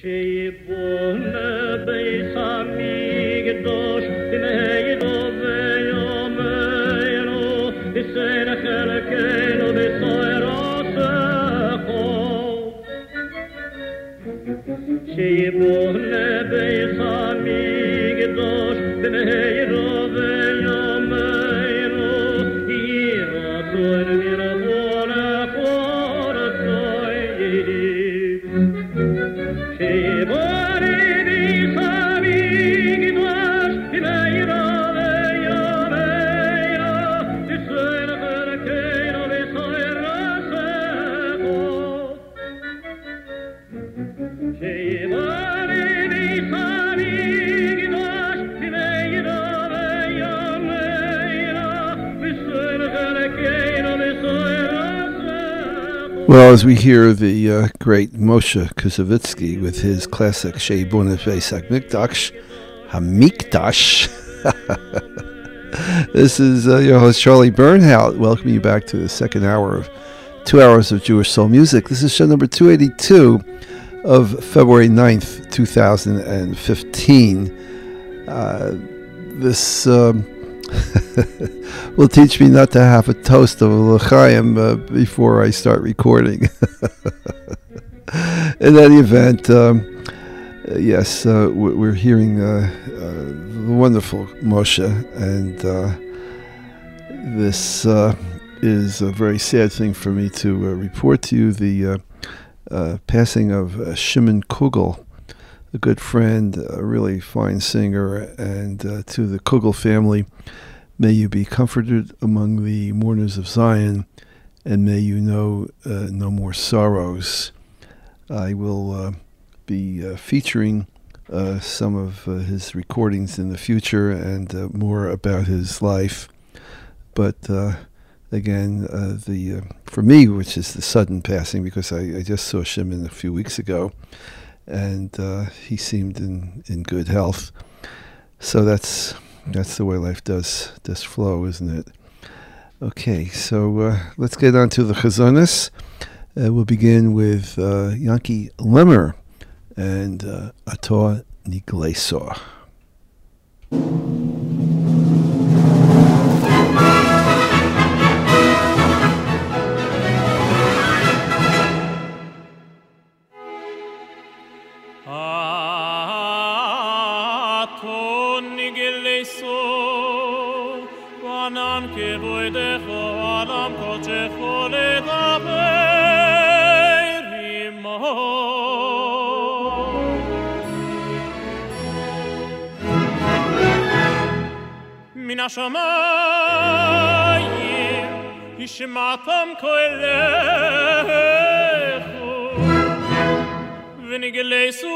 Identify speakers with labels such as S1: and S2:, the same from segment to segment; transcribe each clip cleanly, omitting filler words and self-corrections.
S1: Well, as we hear the great Moshe Kusevitsky with his classic Shei Boneh Beis Hamikdash. This is your host Charlie Bernhout, welcoming you back to the second hour of 2 hours of Jewish soul music. This is show number 282 of February 9th, 2015. This will teach me not to have a toast of l'chaim before I start recording. In any event, yes, we're hearing the wonderful Moshe, and this is a very sad thing for me to report to you, the passing of Shimon Kugel, a good friend, a really fine singer, and to the Kugel family, may you be comforted among the mourners of Zion, and may you know no more sorrows. I will be featuring some of his recordings in the future and more about his life. But again, for me, which is the sudden passing, because I just saw Shimon a few weeks ago, and he seemed in good health. So that's the way life does flow, isn't it? Okay, so let's get on to the Chazonis. We'll begin with Yankee Lemmer and Ator Nigleso.
S2: מן השמיים השמעתם קולךו ונגלסו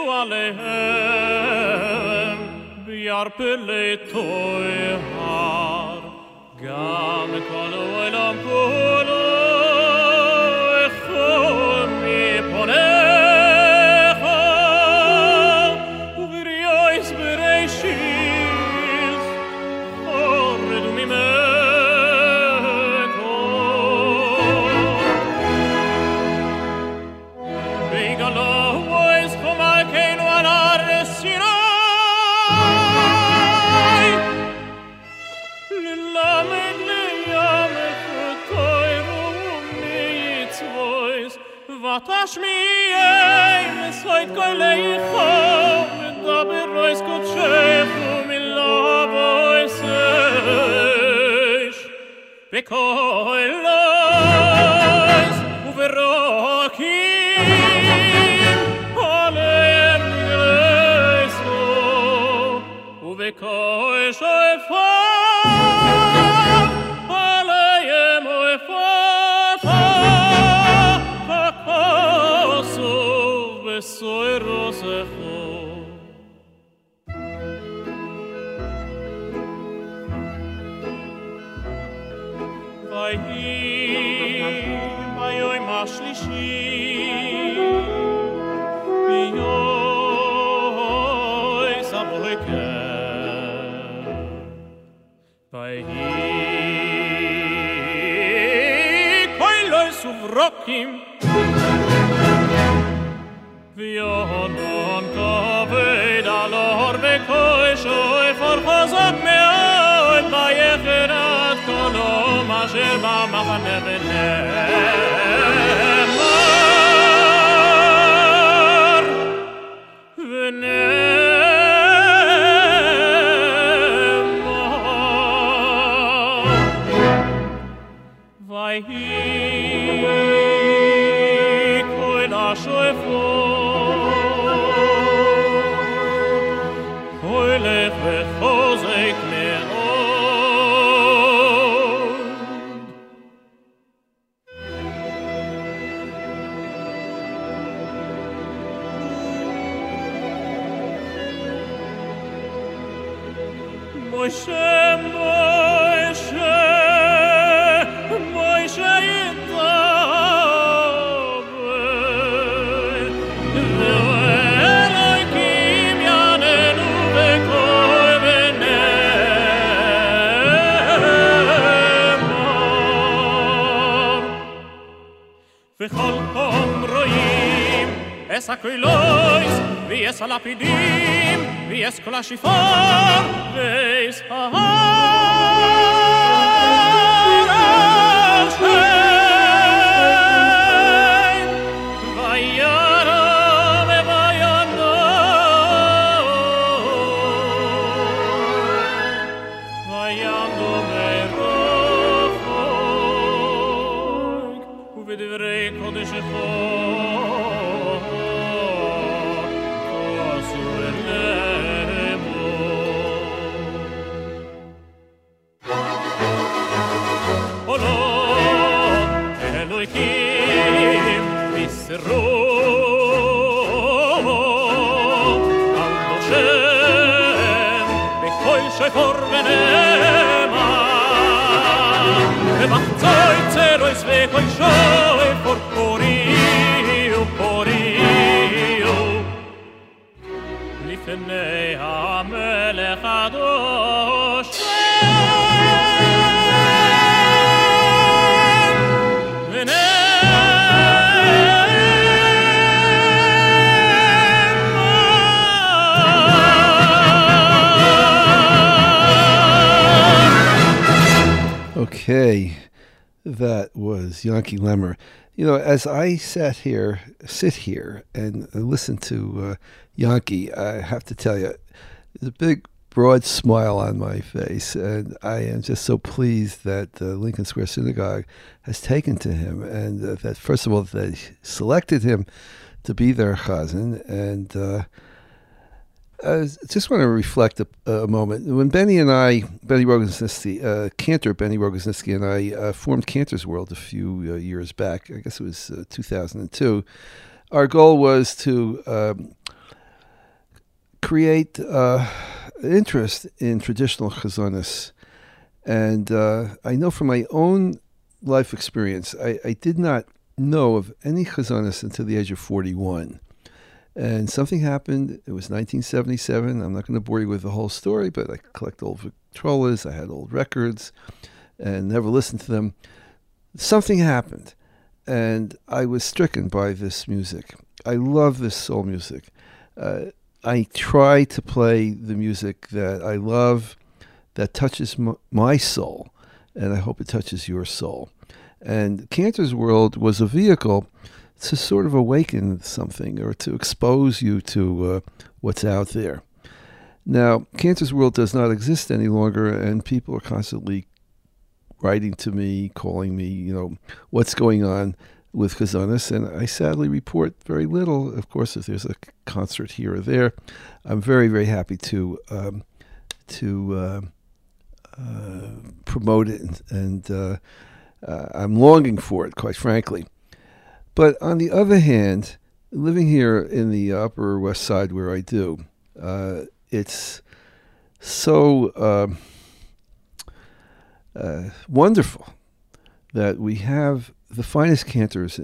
S2: עליהם ביערפלי טוהר גם כל העולם כולו איכו מפונך ובריאויס בראשית הורדו ממקו ויגלו וייס חומלכנו על ארץ סיני ללמד לימך תוירו ומצוויס ותשמיעי מסוית קולייכו ודבר רויס קודשךו מלבויס איש בקולייס וברוקים עליהם נגלסו ובקול שופר עליהם ופתה ככוסו בסוי רוסכו ויהי ביום השלישי ביום הבוקר ויהי קולוס וברוקים ויהי וקוישו אפור חזק מאוד ויחרד קולו מאשר במחנה וכל פעם רואים אס הקוילויס ויש הלפידים ויש כל השיפור ויש ההר השם וירא ובינו ויעמדו מרחוק ובדברי קודש שפור ונאמן ובחצוי צלויס וכל שוי פור פוריו פוריו לפני המלך הקדוש
S1: Okay, that was Yanky Lemmer. You know, as I sit here and listen to Yanky, I have to tell you, there's a big, broad smile on my face, and I am just so pleased that the Lincoln Square Synagogue has taken to him, and that, first of all, they selected him to be their chazan, and I just want to reflect a moment. When Benny Rogoznitzky, Cantor Benny Rogoznitzky and I formed Cantor's World a few years back, I guess it was 2002, our goal was to create interest in traditional chazonis. And I know from my own life experience, I did not know of any chazonis until the age of 41. And something happened. It was 1977. I'm not going to bore you with the whole story, but I collect old Victrolas. I had old records and never listened to them. Something happened, and I was stricken by this music. I love this soul music. I try to play the music that I love, that touches my soul, and I hope it touches your soul. And Cantor's World was a vehicle to sort of awaken something or to expose you to what's out there. Now, Cantor's World does not exist any longer, and people are constantly writing to me, calling me, what's going on with chazonis, and I sadly report very little. Of course, if there's a concert here or there, I'm very, very happy to promote it, and I'm longing for it, quite frankly. But on the other hand, living here in the Upper West Side where I do, it's so wonderful that we have the finest cantors,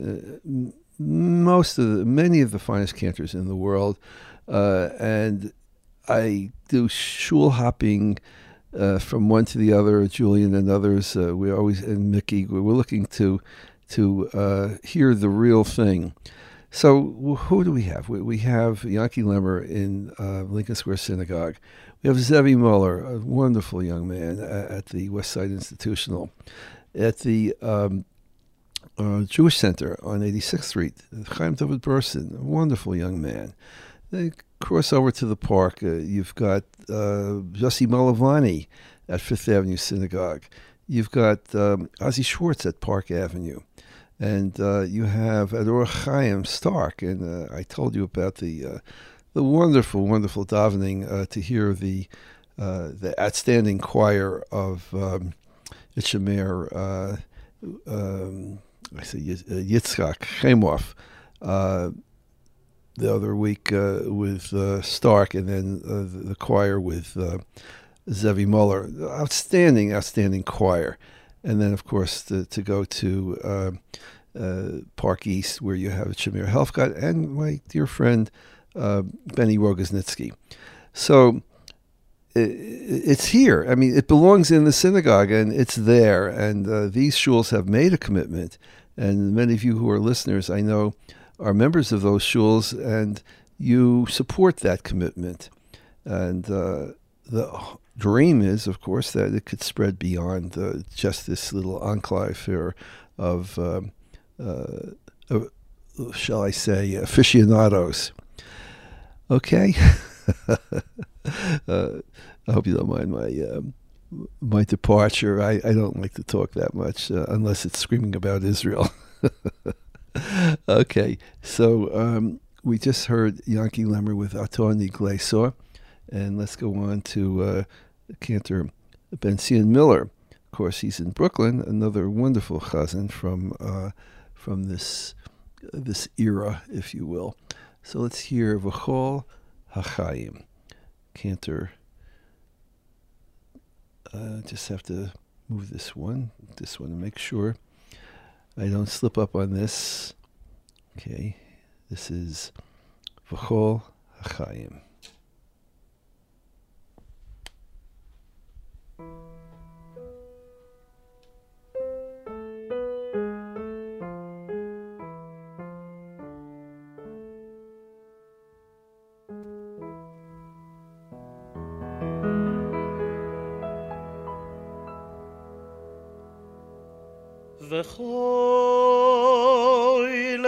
S1: many of the finest cantors in the world, and I do shul hopping from one to the other. Julian and others, and Mickey, we're looking to hear the real thing. So who do we have? We have Yankee Lemmer in Lincoln Square Synagogue. We have Zevi Muller, a wonderful young man at the West Side Institutional. At the Jewish Center on 86th Street, Chaim David Burson, a wonderful young man. They cross over to the park. You've got Yossi Malavani at Fifth Avenue Synagogue. You've got Ozzy Schwartz at Park Avenue. And you have at Or Chaim Stark. And I told you about the wonderful, wonderful davening to hear the outstanding choir of Itchamer, Yitzchak Chemov, the other week with Stark, and then the choir with Zevi Muller. Outstanding, outstanding choir. And then, of course, to go to Park East, where you have Shamir Helfgott and my dear friend Benny Rogoznitsky. So it's here. I mean, it belongs in the synagogue, and it's there. And these shuls have made a commitment. And many of you who are listeners, I know, are members of those shuls, and you support that commitment. And the dream is, of course, that it could spread beyond just this little enclave here of shall I say, aficionados. Okay? I hope you don't mind my departure. I don't like to talk that much unless it's screaming about Israel. Okay, so we just heard Yankee Lemmer with Ator Niglesor, and let's go on to Cantor Ben-Zion Miller. Of course, he's in Brooklyn, another wonderful chazan from this era, if you will. So let's hear V'chol HaChaim. Cantor. Just have to move this one to make sure I don't slip up on this. Okay, this is V'chol HaChaim.
S2: V'chol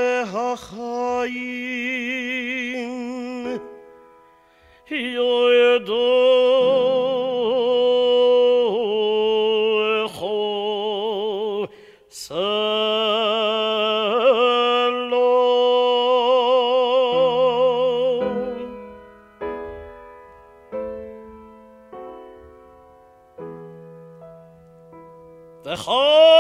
S2: ha'chayim yoydo echol salom. V'chol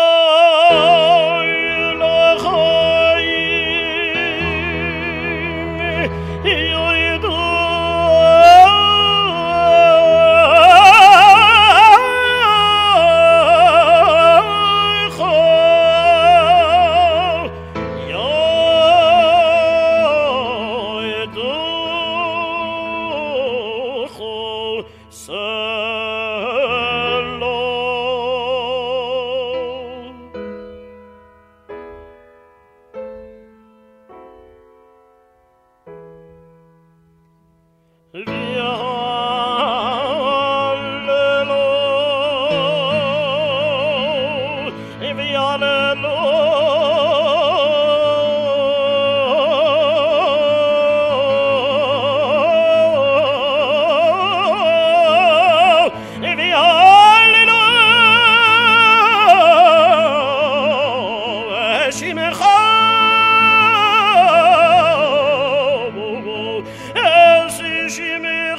S2: Shimmer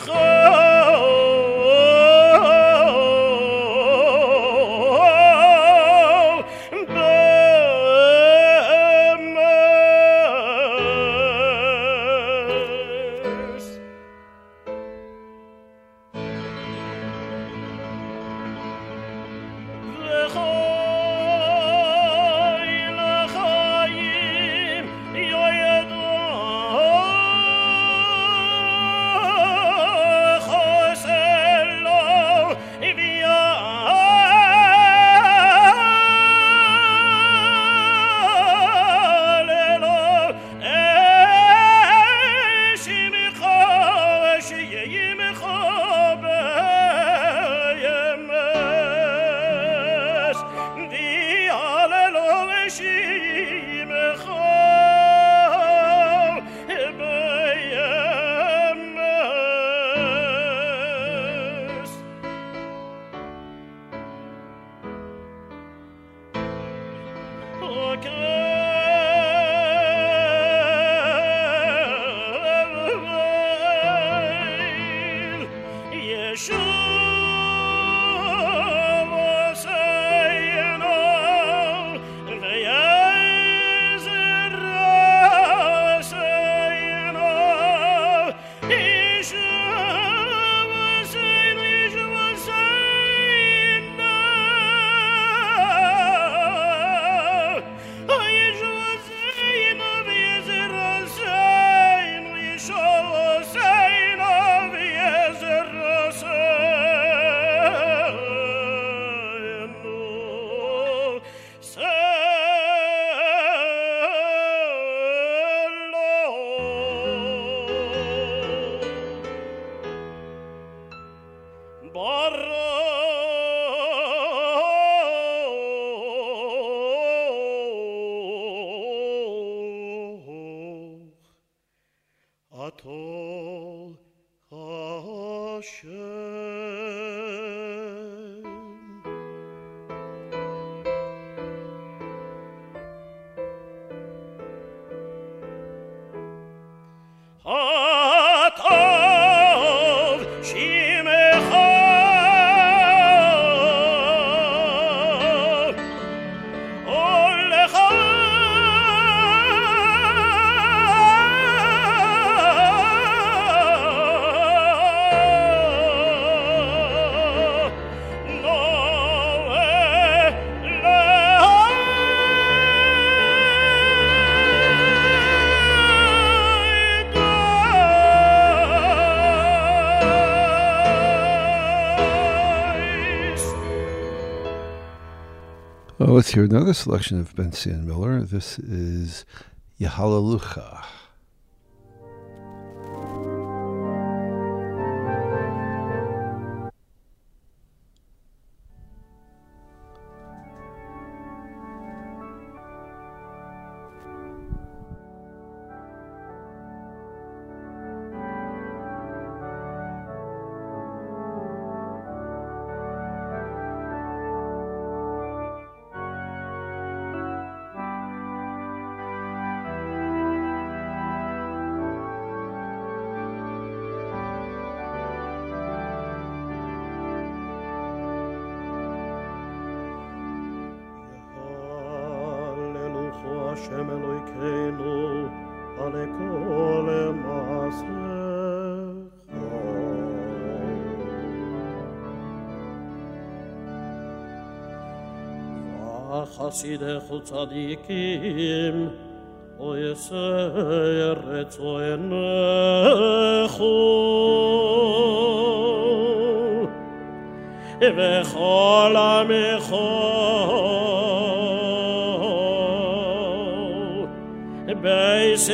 S1: Let's hear another selection of Benzion Miller. This is Yahalalucha.
S3: Hashem Elokeinu ale kol maasecha. V'chasidechu tzadikim lo yeseretzu enechu v'chol amecho Beis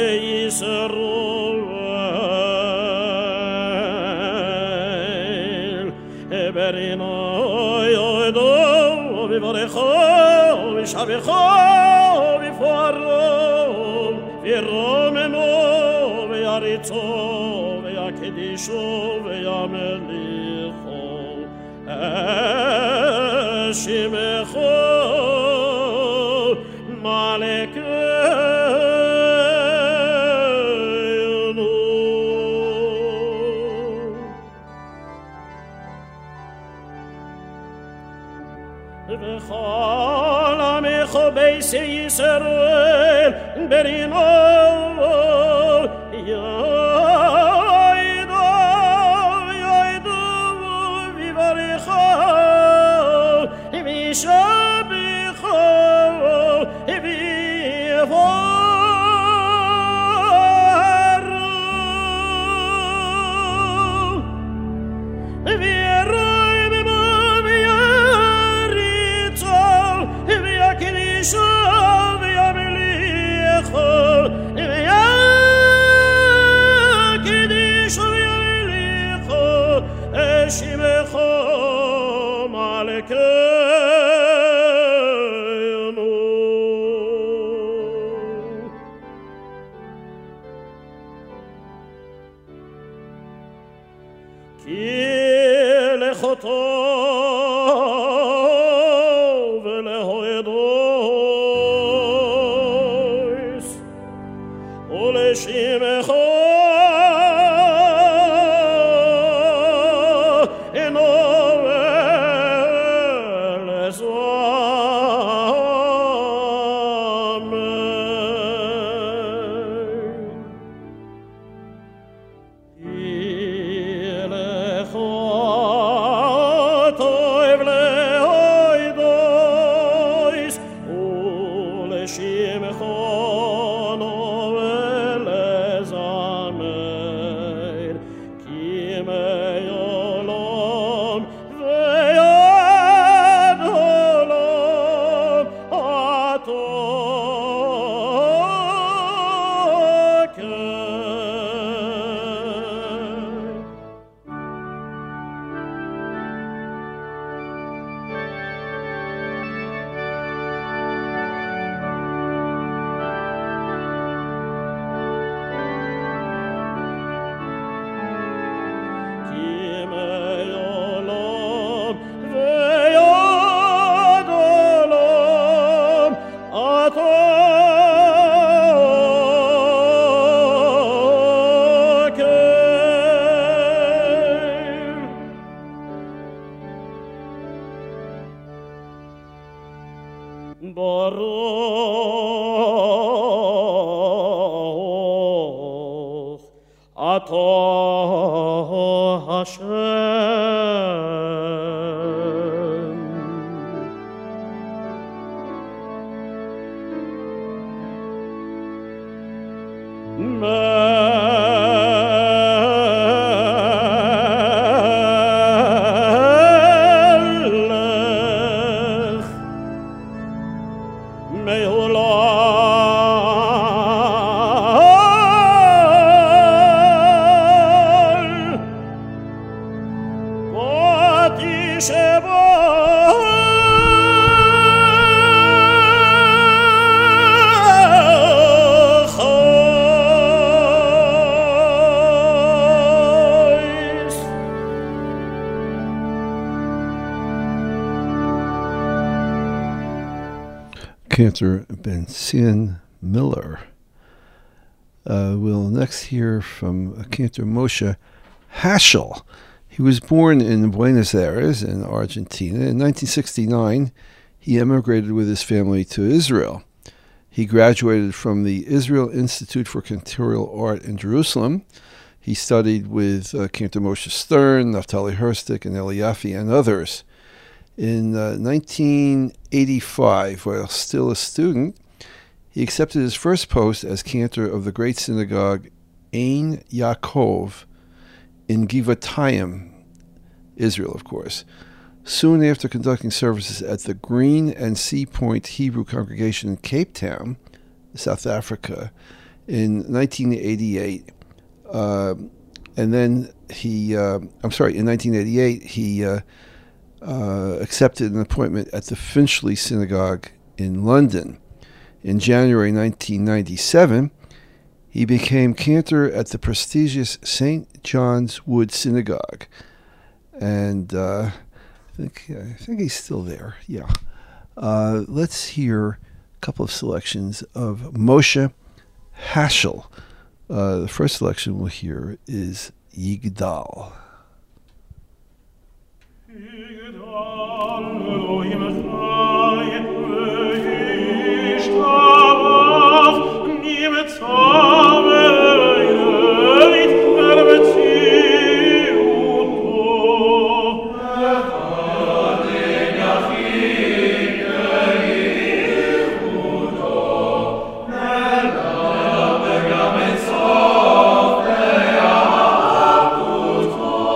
S3: Yisrael Berino Yodo Vivarecho Vishabecho Vifaro Viromeno Viaritzo Viakedisho Viamelicho Shimecho Malek V'chol amecho beis Yisrael berino yoido vivarecho vishabecho Baruch Atah Hashem.
S1: Cantor Ben-Sion Miller. We'll next hear from Cantor Moshe Haschel. He was born in Buenos Aires in Argentina. In 1969, he emigrated with his family to Israel. He graduated from the Israel Institute for Cantorial Art in Jerusalem. He studied with Cantor Moshe Stern, Naftali Herstik, and Eli Yaffe, and others. In 1985, while still a student, he accepted his first post as cantor of the great synagogue Ein Yaakov in Givatayim, Israel, of course. Soon after conducting services at the Green and Sea Point Hebrew Congregation in Cape Town, South Africa, in 1988, in 1988, he accepted an appointment at the Finchley Synagogue in London. In January 1997, he became cantor at the prestigious St. John's Wood Synagogue. And I think he's still there, yeah. Let's hear a couple of selections of Moshe Haschel. The first selection we'll hear is Yigdal.
S4: Oh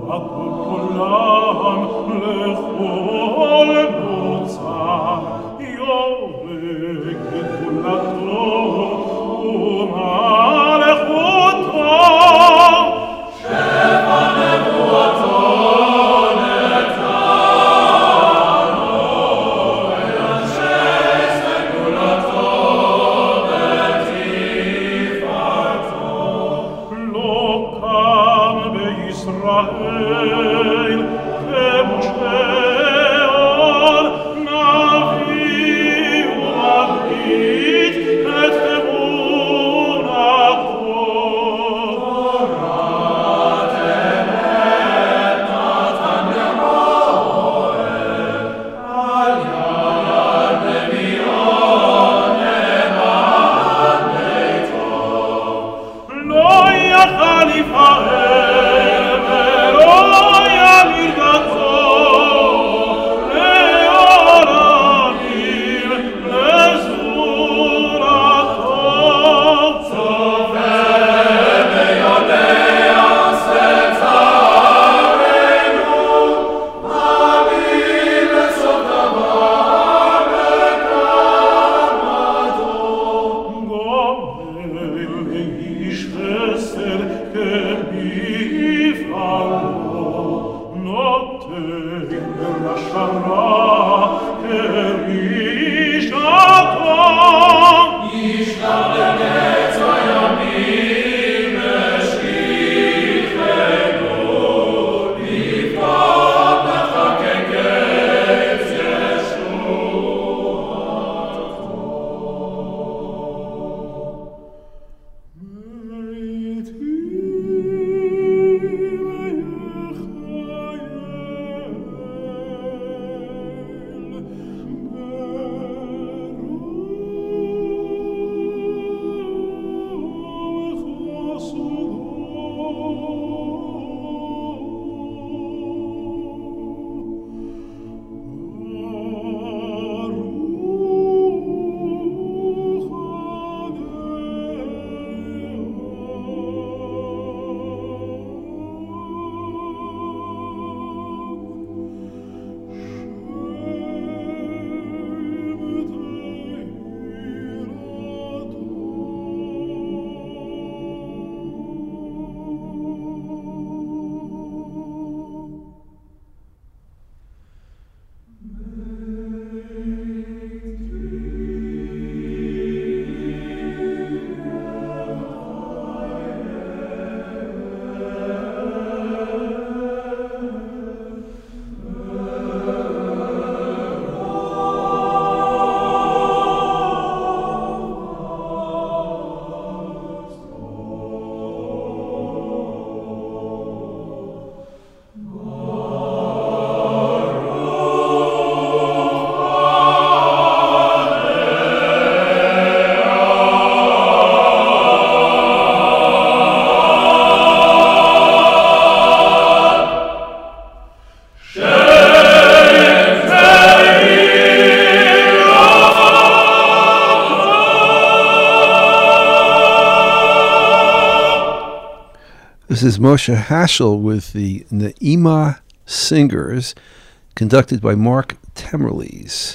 S1: This is Moshe Haschel with the Ne'ima Singers, conducted by Mark Temerles.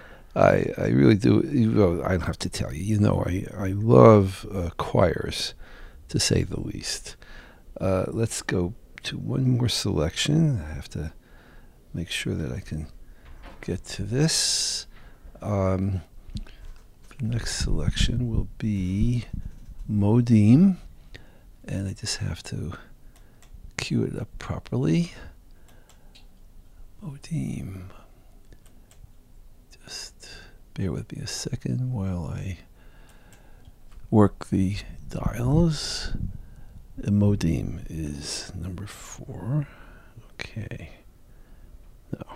S1: I really do. I don't have to tell you. You know, I love choirs, to say the least. Let's go to one more selection. I have to make sure that I can get to this. The next selection will be Modim, and I just have to cue it up properly. Modim. Just bear with me a second while I work the dials. Modim is number 4. Okay. No.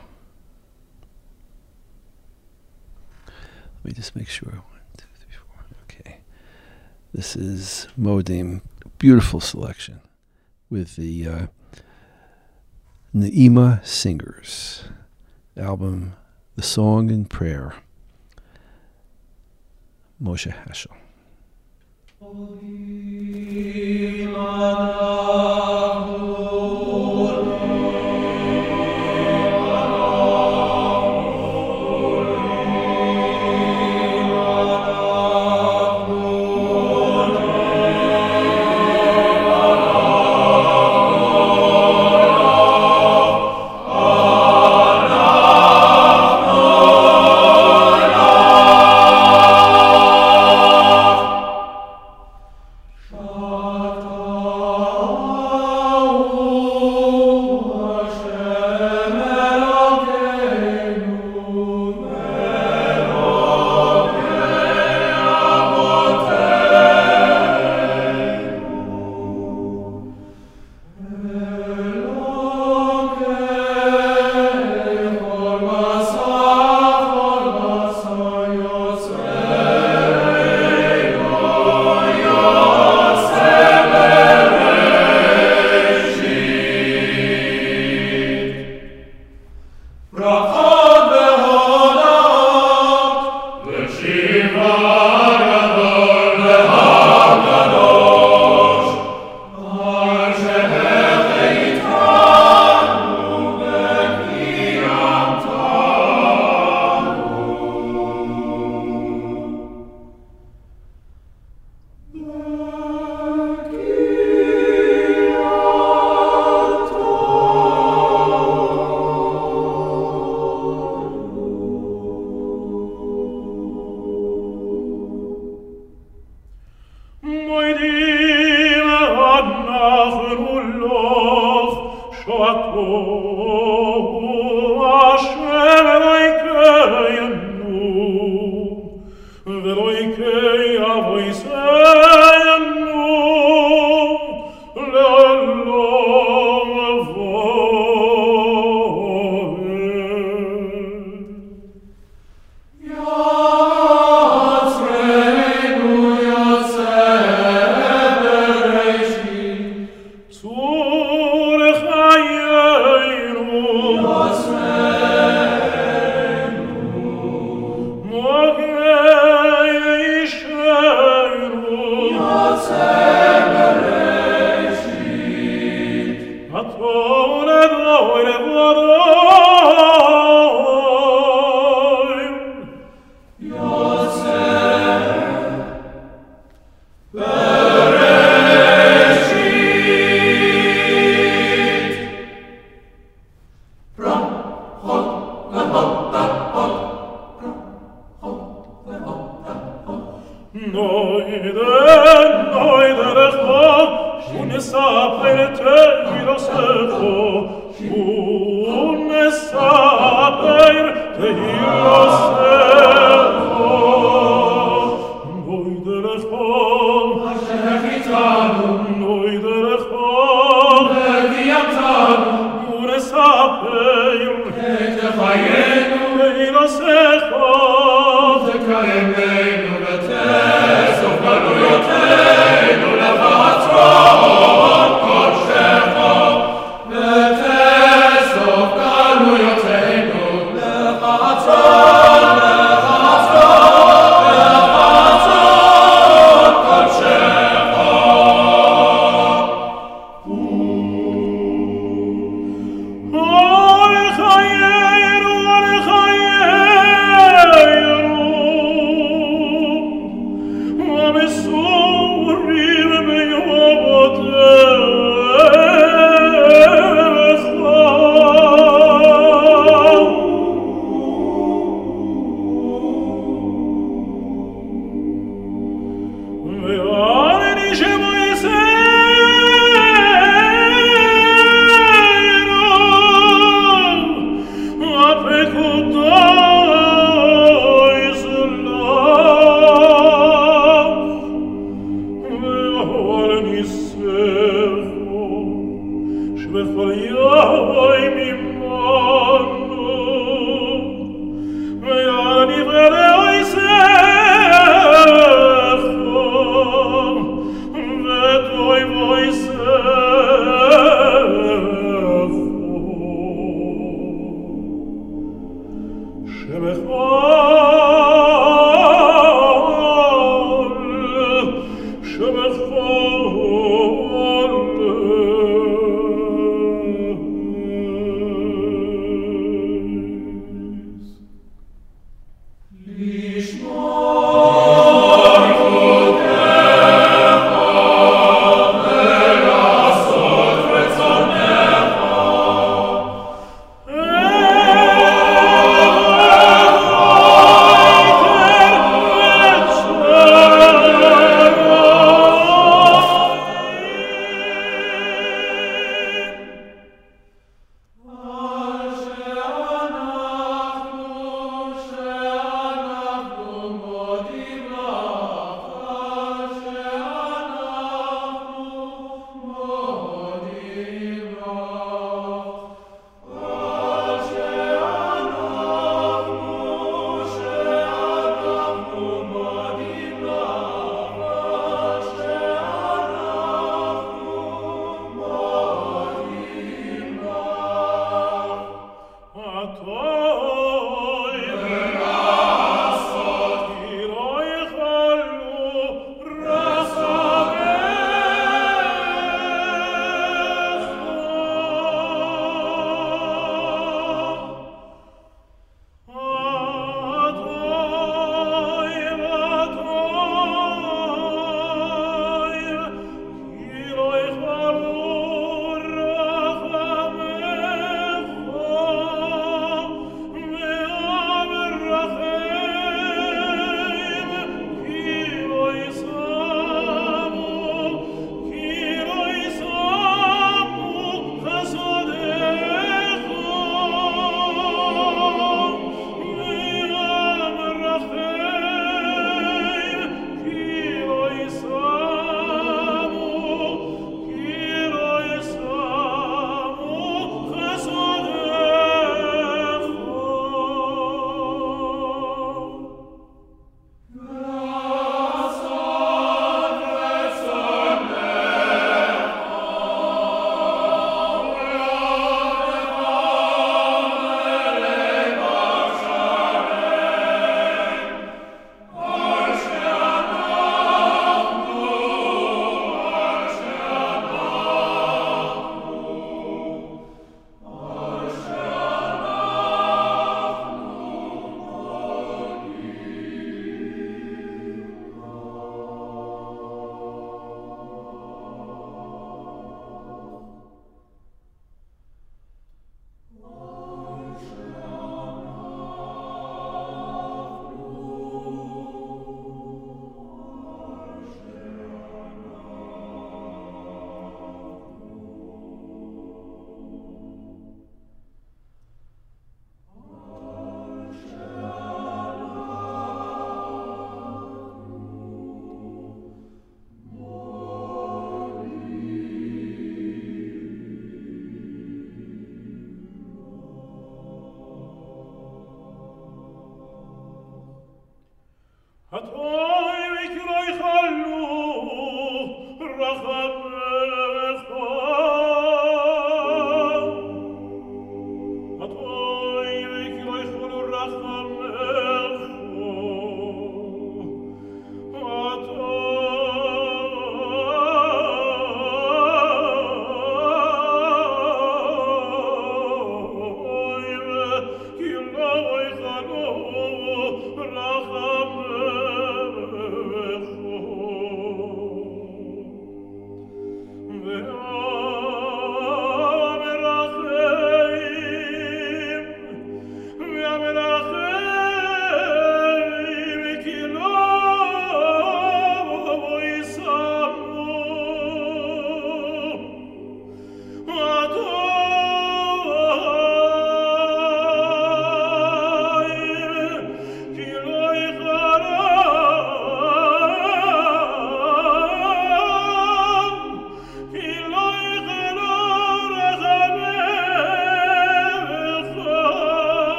S1: Let me just make sure. 1, 2, 3, 4. Okay. This is Modim. Beautiful selection with the Ne'ima Singers album, The Song and Prayer. Moshe Haschel.
S4: Olim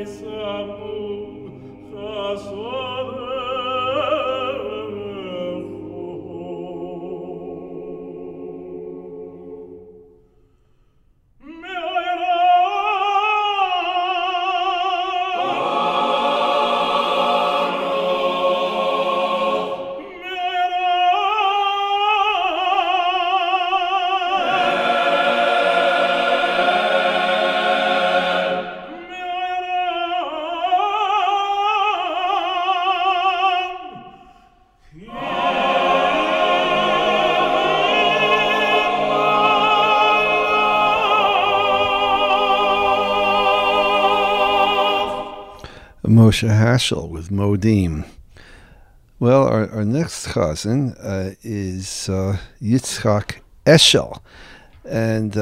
S1: Moshe Haschel with Modim. Well, our next chazan is Yitzchak Eshel, and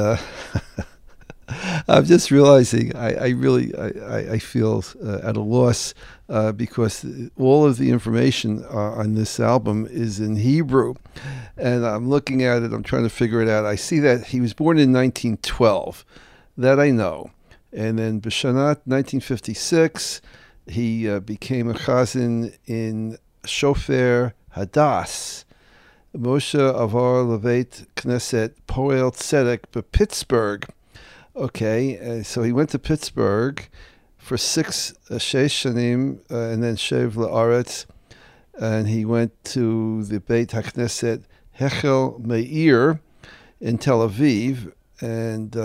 S1: I'm just realizing I feel at a loss because all of the information on this album is in Hebrew, and I'm looking at it, I'm trying to figure it out. I see that he was born in 1912, that I know, and then B'Shanat 1956. He became a chazan in Shofer Hadass. Moshe Avar Levet Knesset Poel Tzedek Pittsburgh. Okay, so he went to Pittsburgh for 6 shanim and then Shev La'aretz, and he went to the Beit HaKnesset Hechel Meir in Tel Aviv, and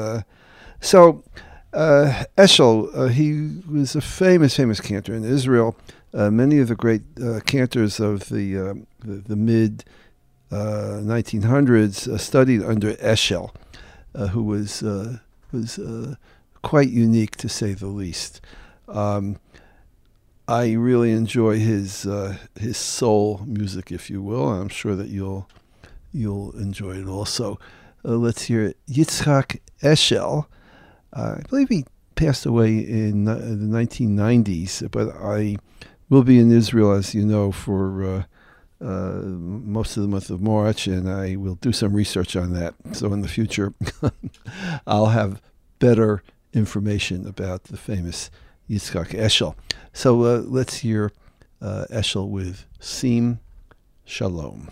S1: Eshel, he was a famous cantor in Israel. Many of the great cantors of the mid 1900s studied under Eshel, who was quite unique to say the least. I really enjoy his soul music, if you will, and I'm sure that you'll enjoy it also. Let's hear Yitzchak Eshel. I believe he passed away in the 1990s, but I will be in Israel, as you know, for most of the month of March, and I will do some research on that. So in the future, I'll have better information about the famous Yitzchak Eshel. So let's hear Eshel with Sim Shalom.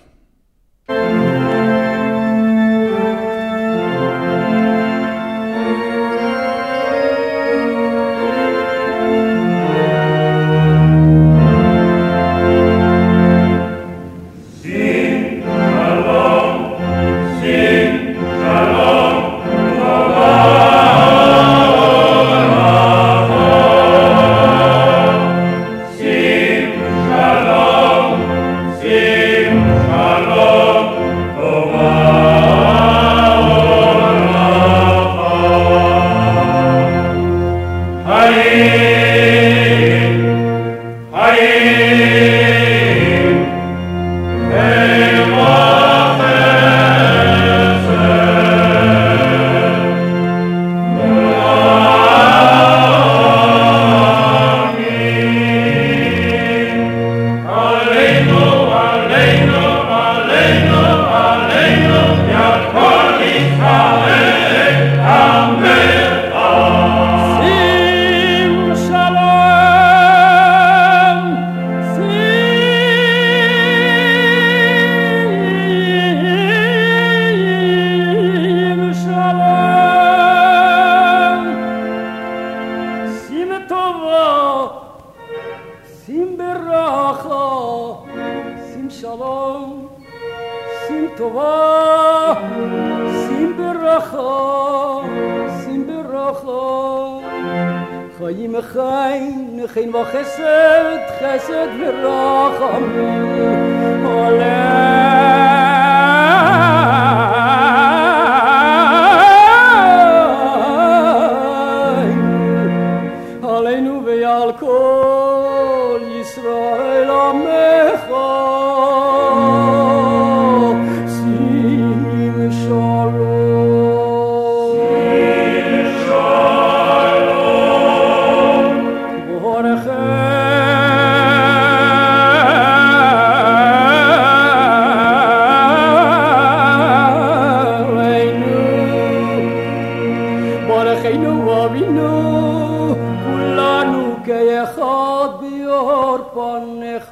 S4: כאחד ביור פניך.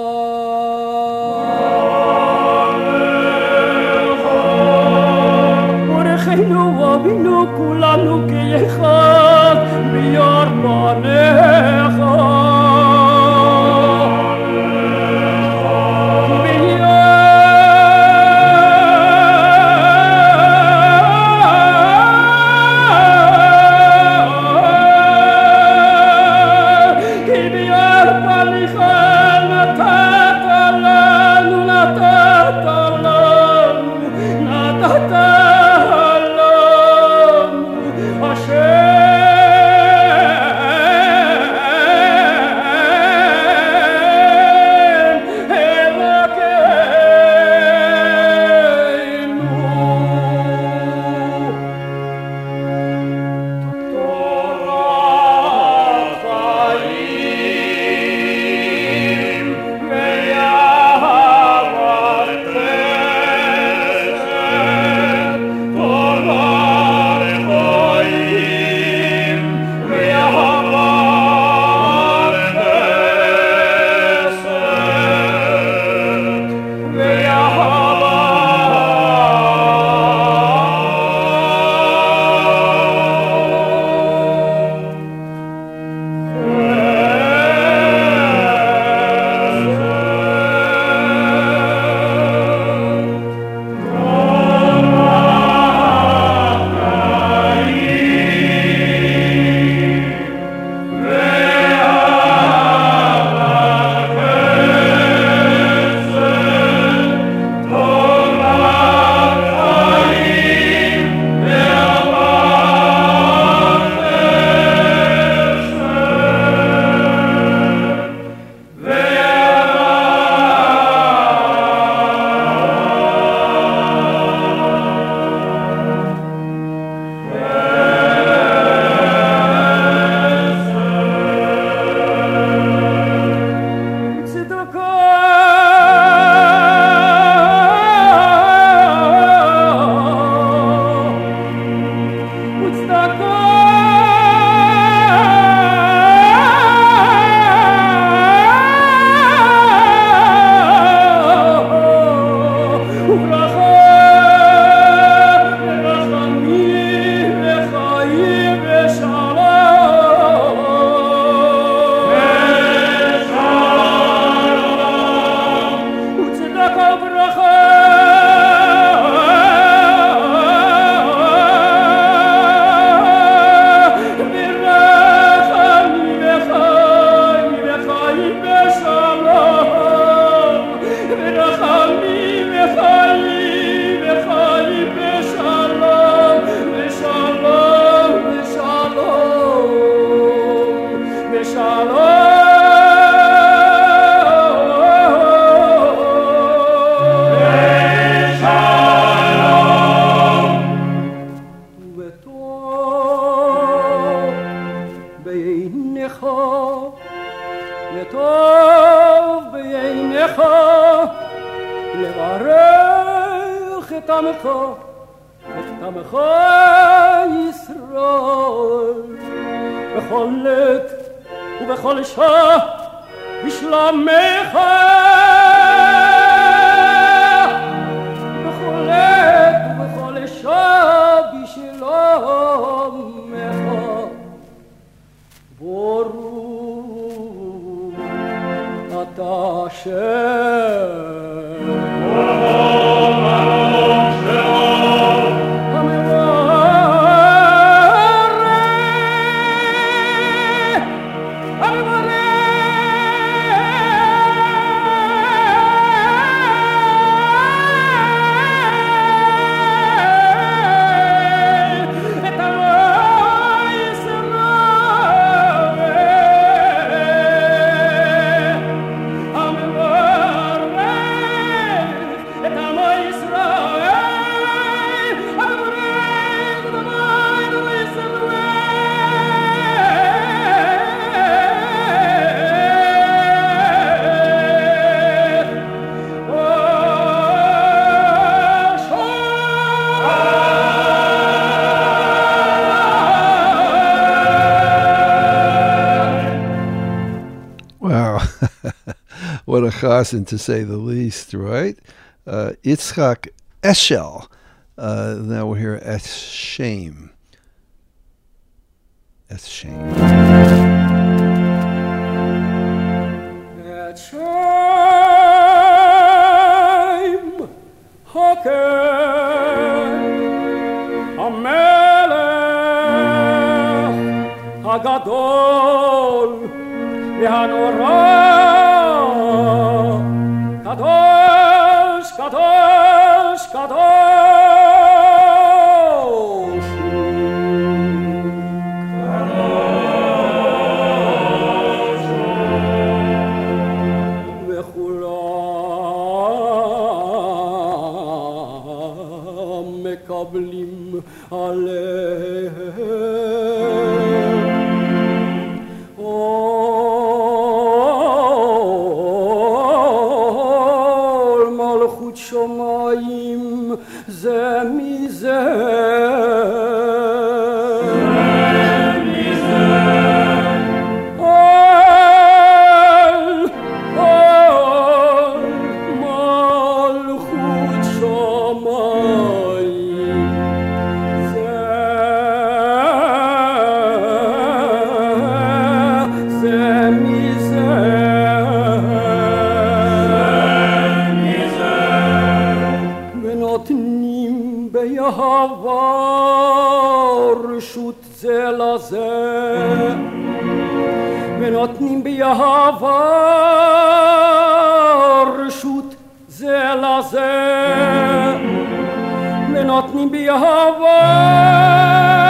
S4: ברכנו ואבינו כולנו כאחד ביור פניך.
S1: What a chazan, to say the least, right? Yitzchak Eshel. Now we're here at Shame. At Shame.
S4: At Shame, Hoker, Hamelech, Hagadol, Yehanora, Kadosh, Kadosh, Kadosh, Kadosh, Vechulam Mekablim Alehem Ol Malchut Shomayim Ze Mize רשות זה לזה ונותנים ביהבה רשות זה לזה ונותנים ביהבה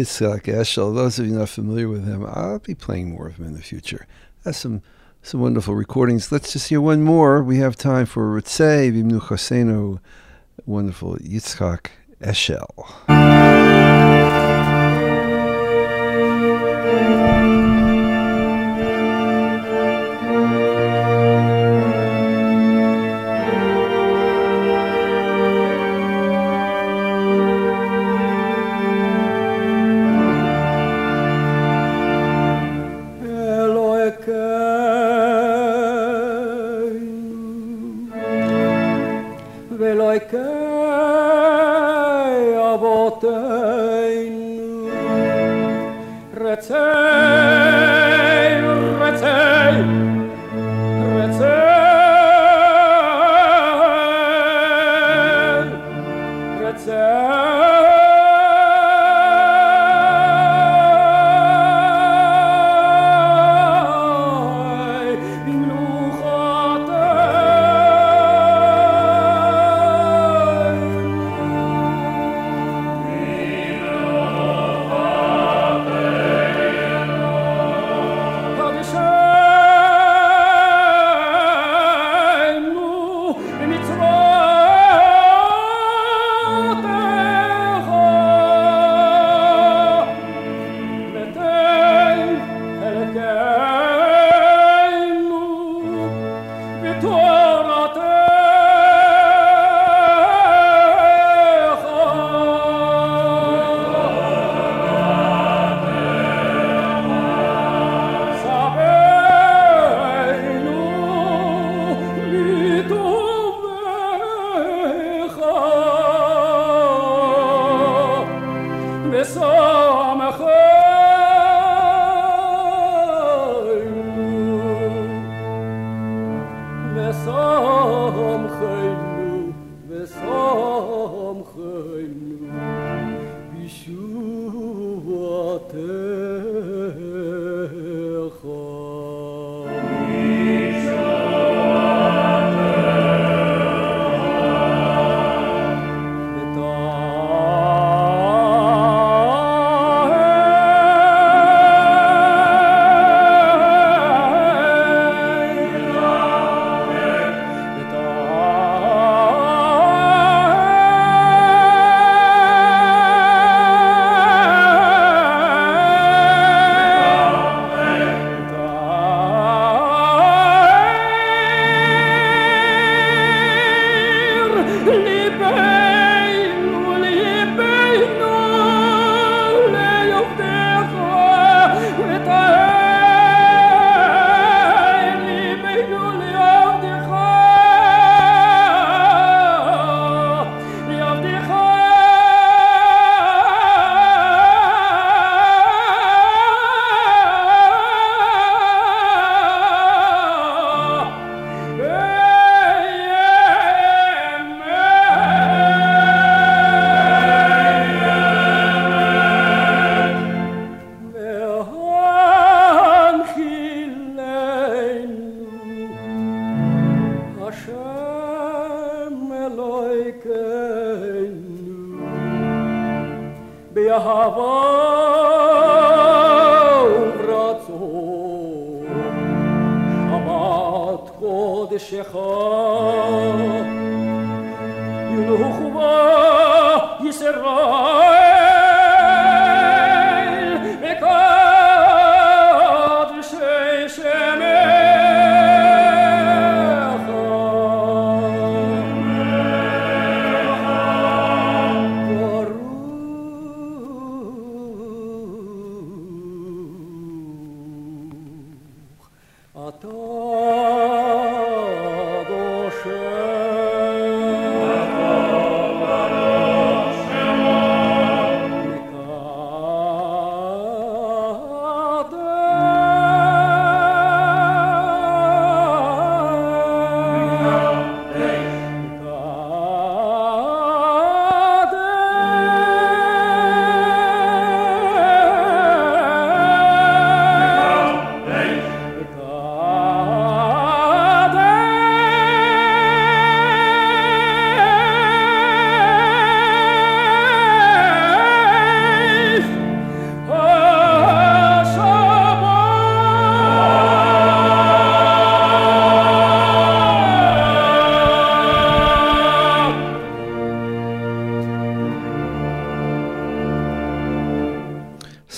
S1: Yitzhak Eshel. Those of you not familiar with him, I'll be playing more of him in the future. That's some wonderful recordings. Let's just hear one more. We have time for Ritzei V'imnu Chasenu, wonderful Yitzhak Eshel.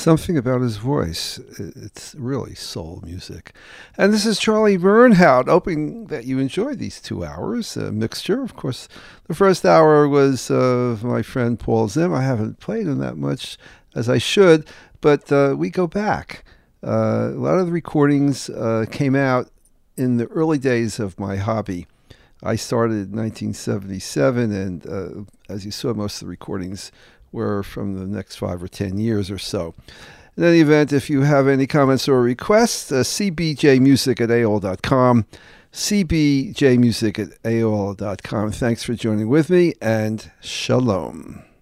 S1: something about his voice. It's really soul music. And this is Charlie Bernhout, hoping that you enjoyed these 2 hours, a mixture. Of course, the first hour was my friend Paul Zim. I haven't played him that much as I should, but we go back. A lot of the recordings came out in the early days of my hobby. I started in 1977, and as you saw, most of the recordings were from the next 5 or 10 years or so. In any event, if you have any comments or requests, cbjmusic@aol.com, cbjmusic@aol.com. Thanks for joining with me, and shalom.